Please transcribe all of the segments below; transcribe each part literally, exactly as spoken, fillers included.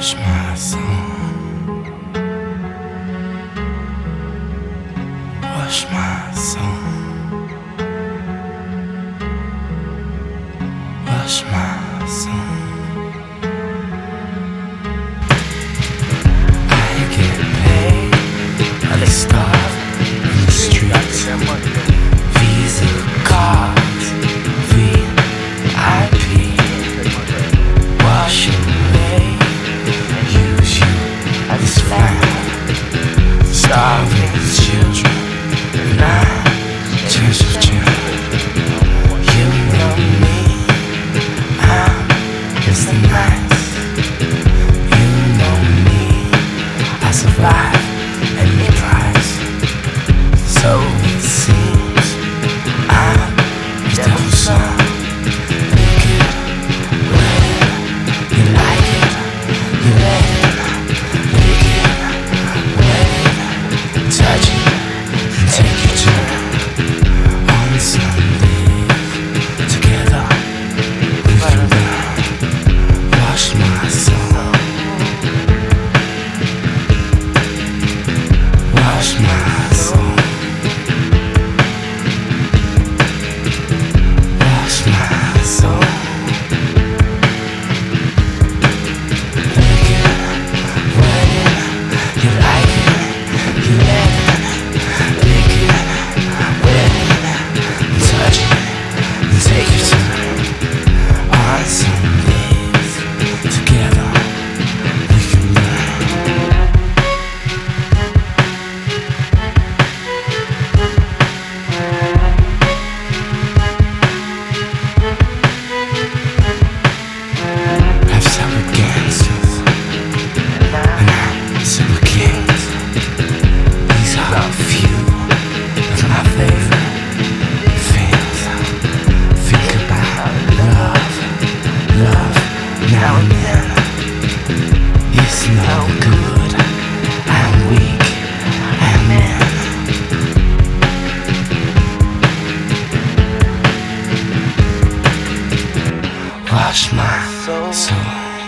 Wash my soul. Wash my soul. Wash my soul. I get paid, I starve in the streets. Visa cards, V I P. Wash away, use you as fire. Starving children, nine tears of children. You know me, I'm just the nice. You know me, I survive any price. So it seems I'm the devil's son. Make it, let it, you like it, you let it. Make it, let it, touch it, and take your turn. On Sundays, together we can learn. Wash my soul. Wash my soul. Wash my soul. Make it, wet it, you like it, you let it. Make it, wet it, touch it, and take your turn. On Sundays, together we can learn. I've sat with gangsters, and I sit with kings. These are a few of my favorite things. Think about love, love now and then. It's no good, I'm weak, I'm in. Wash my soul.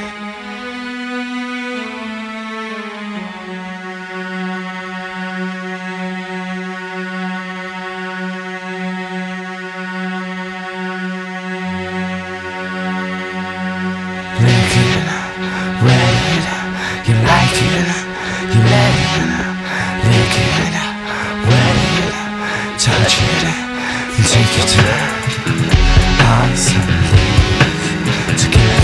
Lick it, wet it, you like it, you let it. Lick it, wet it, touch it, and take your turn. On Sundays, together